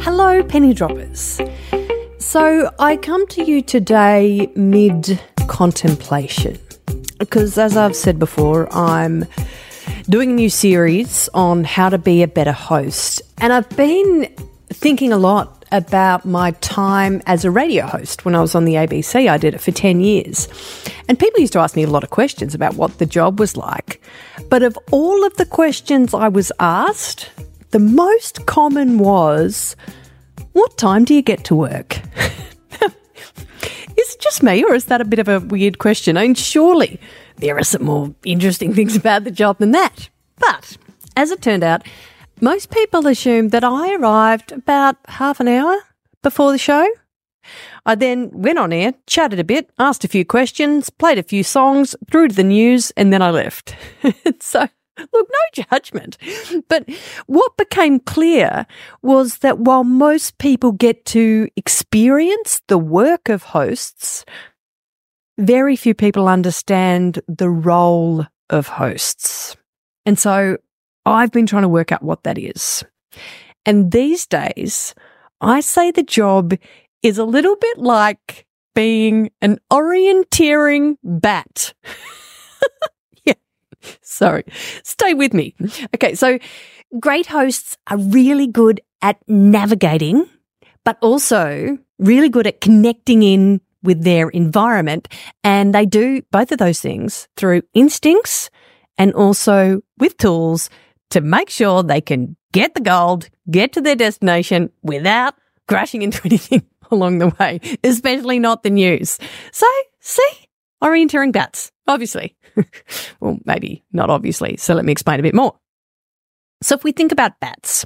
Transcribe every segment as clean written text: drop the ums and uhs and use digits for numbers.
Hello, penny droppers. So I come to you today mid-contemplation because, as I've said before, I'm doing a new series on how to be a better host. And I've been thinking a lot about my time as a radio host. When I was on the ABC, I did it for 10 years. And people used to ask me a lot of questions about what the job was like. But of all of the questions I was asked, the most common was, what time do you get to work? Is it just me, or is that a bit of a weird question? I mean, surely there are some more interesting things about the job than that. But as it turned out, most people assumed that I arrived about half an hour before the show. I then went on air, chatted a bit, asked a few questions, played a few songs, through to the news, and then I left. So, look, no judgment. But what became clear was that while most people get to experience the work of hosts, very few people understand the role of hosts. And so I've been trying to work out what that is. And these days, I say the job is a little bit like being an orienteering bat. Yeah, sorry. Stay with me. Okay, so great hosts are really good at navigating, but also really good at connecting in with their environment. And they do both of those things through instincts and also with tools to make sure they can get the gold, get to their destination without crashing into anything along the way, especially not the news. So, see, orienteering bats, obviously. Well, maybe not obviously, so let me explain a bit more. So if we think about bats,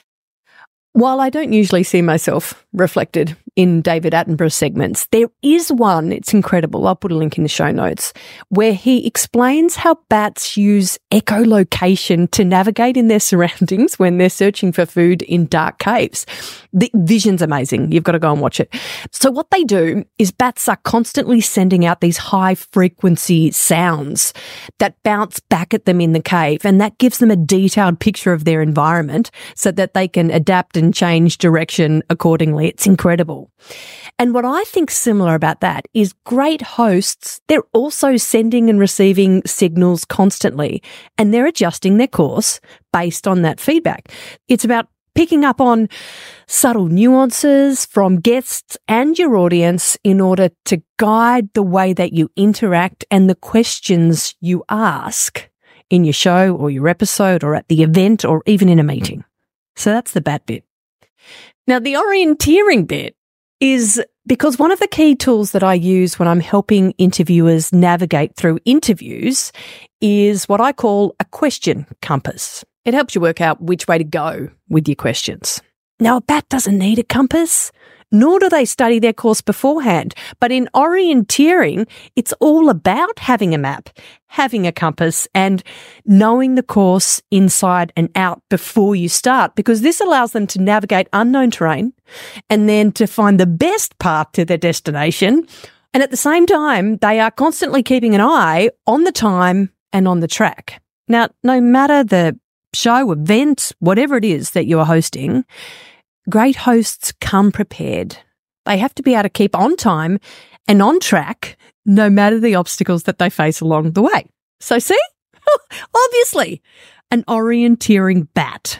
while I don't usually see myself reflected in David Attenborough segments, there is one, it's incredible, I'll put a link in the show notes, where he explains how bats use echolocation to navigate in their surroundings when they're searching for food in dark caves. The vision's amazing. You've got to go and watch it. So what they do is bats are constantly sending out these high-frequency sounds that bounce back at them in the cave, and that gives them a detailed picture of their environment so that they can adapt and change direction accordingly. It's incredible. And what I think similar about that is great hosts, they're also sending and receiving signals constantly, and they're adjusting their course based on that feedback. It's about picking up on subtle nuances from guests and your audience in order to guide the way that you interact and the questions you ask in your show or your episode or at the event or even in a meeting. So that's the bat bit. Now, the orienteering bit is because one of the key tools that I use when I'm helping interviewers navigate through interviews is what I call a question compass. It helps you work out which way to go with your questions. Now, a bat doesn't need a compass, nor do they study their course beforehand. But in orienteering, it's all about having a map, having a compass, and knowing the course inside and out before you start, because this allows them to navigate unknown terrain and then to find the best path to their destination. And at the same time, they are constantly keeping an eye on the time and on the track. Now, no matter the show, event, whatever it is that you are hosting, great hosts come prepared. They have to be able to keep on time and on track no matter the obstacles that they face along the way. So see, obviously, an orienteering bat.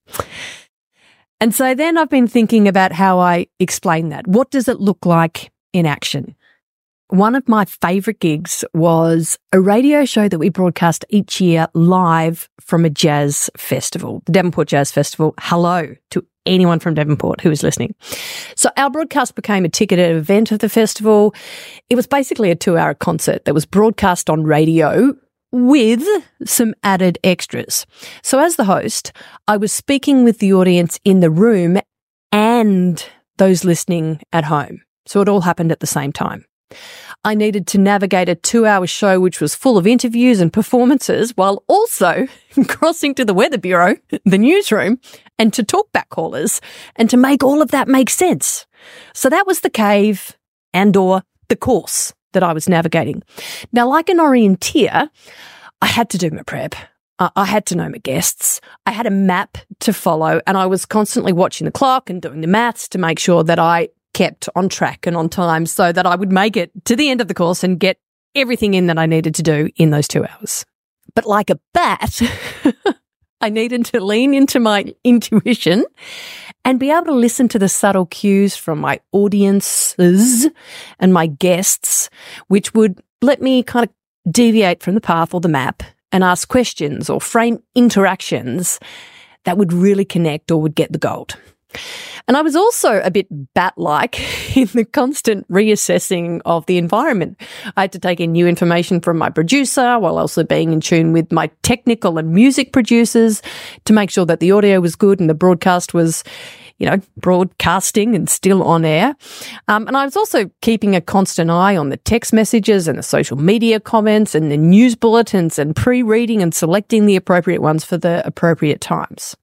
And so then I've been thinking about how I explain that. What does it look like in action? One of my favourite gigs was a radio show that we broadcast each year live from a jazz festival, the Devonport Jazz Festival. Hello to anyone from Devonport who is listening. So our broadcast became a ticketed event of the festival. It was basically a 2-hour concert that was broadcast on radio with some added extras. So as the host, I was speaking with the audience in the room and those listening at home. So it all happened at the same time. I needed to navigate a 2-hour show which was full of interviews and performances while also crossing to the Weather Bureau, the newsroom, and to talkback callers, and to make all of that make sense. So that was the cave and or the course that I was navigating. Now, like an orienteer, I had to do my prep. I had to know my guests. I had a map to follow, and I was constantly watching the clock and doing the maths to make sure that I kept on track and on time so that I would make it to the end of the course and get everything in that I needed to do in those 2 hours. But like a bat, I needed to lean into my intuition and be able to listen to the subtle cues from my audiences and my guests, which would let me kind of deviate from the path or the map and ask questions or frame interactions that would really connect or would get the gold. And I was also a bit bat-like in the constant reassessing of the environment. I had to take in new information from my producer while also being in tune with my technical and music producers to make sure that the audio was good and the broadcast was, broadcasting and still on air. And I was also keeping a constant eye on the text messages and the social media comments and the news bulletins and pre-reading and selecting the appropriate ones for the appropriate times.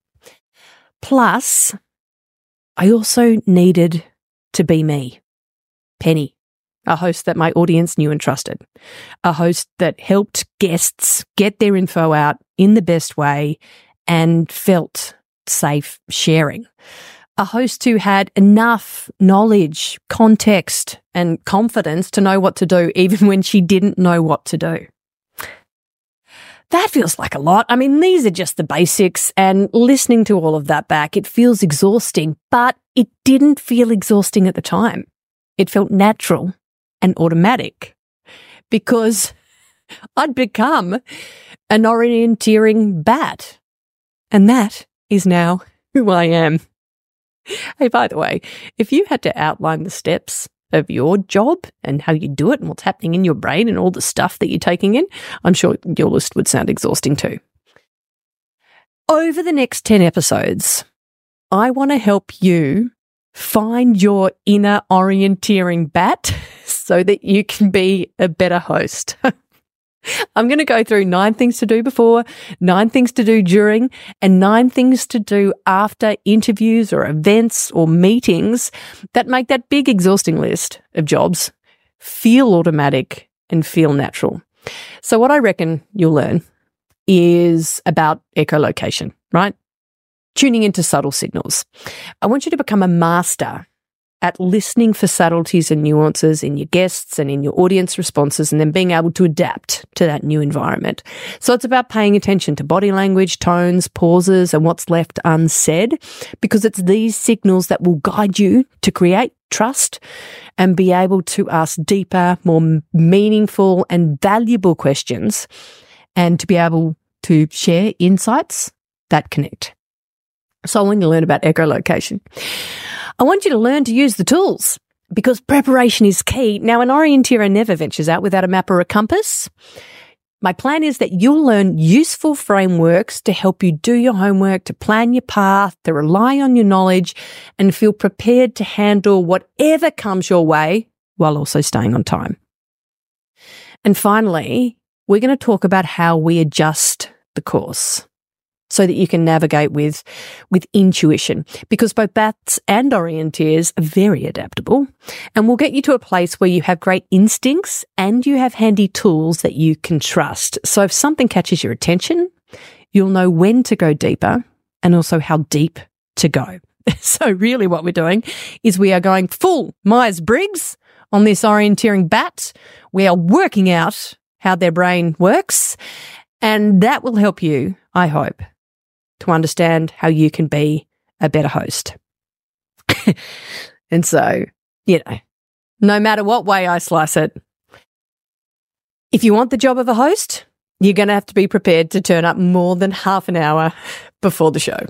Plus, I also needed to be me, Penny, a host that my audience knew and trusted, a host that helped guests get their info out in the best way and felt safe sharing, a host who had enough knowledge, context, and confidence to know what to do even when she didn't know what to do. That feels like a lot. I mean, these are just the basics, and listening to all of that back, it feels exhausting, but it didn't feel exhausting at the time. It felt natural and automatic because I'd become an orienteering bat, and that is now who I am. Hey, by the way, if you had to outline the steps of your job and how you do it and what's happening in your brain and all the stuff that you're taking in, I'm sure your list would sound exhausting too. Over the next 10 episodes, I want to help you find your inner orienteering bat so that you can be a better host. I'm going to go through 9 things to do before, 9 things to do during, and 9 things to do after interviews or events or meetings that make that big exhausting list of jobs feel automatic and feel natural. So what I reckon you'll learn is about echolocation, right? Tuning into subtle signals. I want you to become a master at listening for subtleties and nuances in your guests and in your audience responses, and then being able to adapt to that new environment. So it's about paying attention to body language, tones, pauses, and what's left unsaid, because it's these signals that will guide you to create trust and be able to ask deeper, more meaningful and valuable questions, and to be able to share insights that connect. So I want you to learn about echolocation. I want you to learn to use the tools because preparation is key. Now, an orienteer never ventures out without a map or a compass. My plan is that you'll learn useful frameworks to help you do your homework, to plan your path, to rely on your knowledge, and feel prepared to handle whatever comes your way while also staying on time. And finally, we're going to talk about how we adjust the course so that you can navigate with intuition, because both bats and orienteers are very adaptable, and we'll get you to a place where you have great instincts and you have handy tools that you can trust. So if something catches your attention, you'll know when to go deeper and also how deep to go. So really what we're doing is we are going full Myers-Briggs on this orienteering bat. We are working out how their brain works, and that will help you, I hope, to understand how you can be a better host. And so, no matter what way I slice it, if you want the job of a host, you're going to have to be prepared to turn up more than half an hour before the show.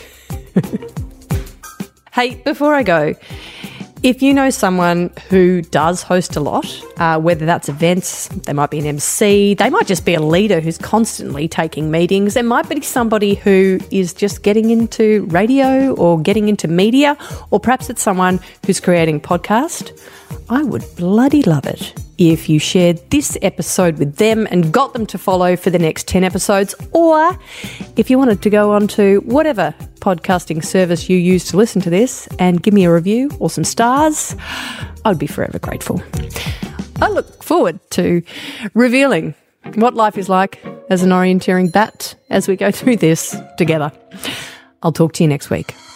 Hey, before I go, if you know someone who does host a lot, whether that's events, they might be an MC, they might just be a leader who's constantly taking meetings, there might be somebody who is just getting into radio or getting into media, or perhaps it's someone who's creating a podcast, I would bloody love it if you shared this episode with them and got them to follow for the next 10 episodes, or if you wanted to go on to whatever podcasting service you use to listen to this and give me a review or some stars, I'd be forever grateful. I look forward to revealing what life is like as an orienteering bat as we go through this together. I'll talk to you next week.